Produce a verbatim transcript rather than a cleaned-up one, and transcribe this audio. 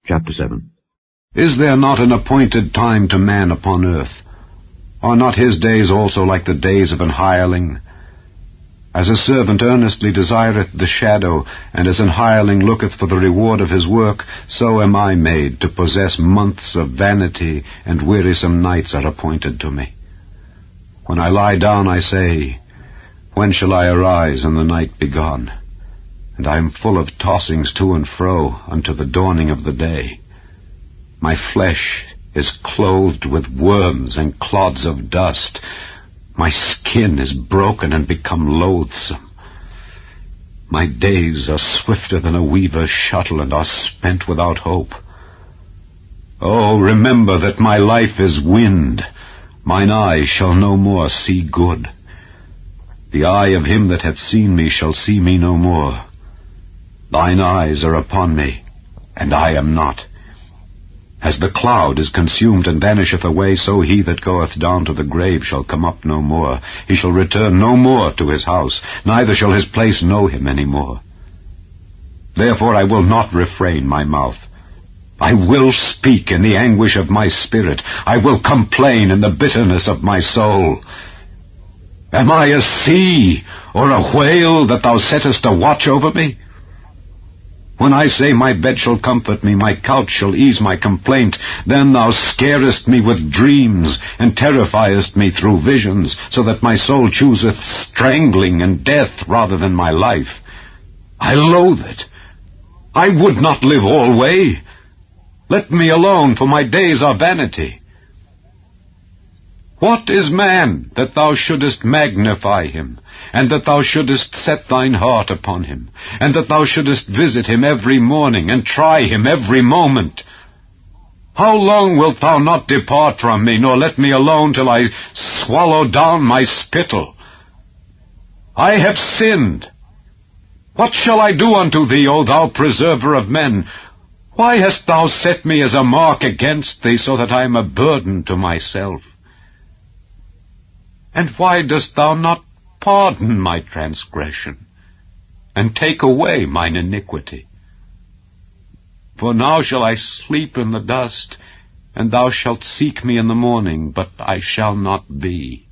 Chapter seven. Is there not an appointed time to man upon earth? Are not his days also like the days of an hireling? As a servant earnestly desireth the shadow, and as an hireling looketh for the reward of his work, so am I made to possess months of vanity, and wearisome nights are appointed to me. When I lie down, I say, when shall I arise and the night be gone? And I am full of tossings to and fro unto the dawning of the day. My flesh is clothed with worms and clods of dust. My skin is broken and become loathsome. My days are swifter than a weaver's shuttle, and are spent without hope. Oh, remember that my life is wind. Mine eye shall no more see good. The eye of him that hath seen me shall see me no more. Thine eyes are upon me, and I am not. As the cloud is consumed and vanisheth away, so he that goeth down to the grave shall come up no more. He shall return no more to his house, neither shall his place know him any more. Therefore I will not refrain my mouth. I will speak in the anguish of my spirit. I will complain in the bitterness of my soul. Am I a sea or a whale that thou settest a watch over me? When I say my bed shall comfort me, my couch shall ease my complaint, then thou scarest me with dreams, and terrifiest me through visions, so that my soul chooseth strangling and death rather than my life. I loathe it. I would not live alway. Let me alone, for my days are vanity. What is man, that thou shouldest magnify him, and that thou shouldest set thine heart upon him, and that thou shouldest visit him every morning, and try him every moment? How long wilt thou not depart from me, nor let me alone till I swallow down my spittle? I have sinned. What shall I do unto thee, O thou preserver of men? Why hast thou set me as a mark against thee, so that I am a burden to myself? And why dost thou not pardon my transgression, and take away mine iniquity? For now shall I sleep in the dust, and thou shalt seek me in the morning, but I shall not be.